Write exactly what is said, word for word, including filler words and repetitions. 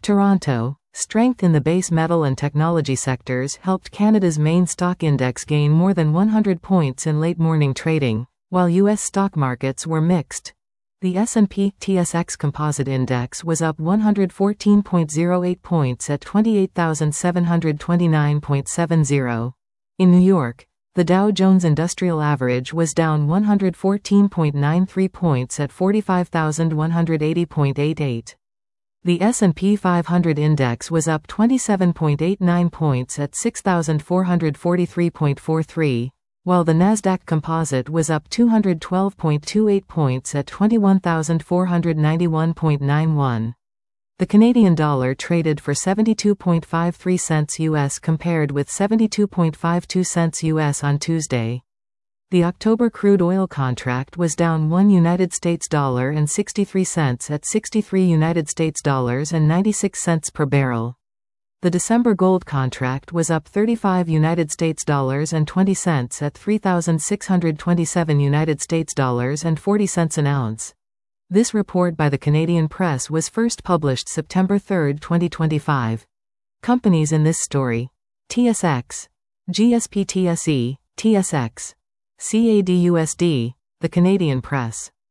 Toronto. Strength in the base metal and technology sectors helped Canada's main stock index gain more than one hundred points in late morning trading, while U S stock markets were mixed. The S and P T S X Composite Index was up one hundred fourteen point zero eight points at twenty-eight thousand seven hundred twenty-nine point seven zero. In New York, the Dow Jones Industrial Average was down one hundred fourteen point nine three points at forty-five thousand one hundred eighty point eight eight. The S and P five hundred Index was up twenty-seven point eight nine points at six thousand four hundred forty-three point four three, while the Nasdaq Composite was up two hundred twelve point two eight points at twenty-one thousand four hundred ninety-one point nine one. The Canadian dollar traded for seventy-two point five three cents U S compared with seventy-two point five two cents U S on Tuesday. The October crude oil contract was down one United States dollar and sixty-three cents at sixty-three United States dollars and ninety-six cents per barrel. The December gold contract was up thirty-five United States dollars and twenty cents at three thousand six hundred twenty-seven United States dollars and forty cents an ounce. This report by the Canadian Press was first published September third, twenty twenty-five. Companies in this story: T S X, G S P T S E, T S X, C A D U S D, the Canadian Press.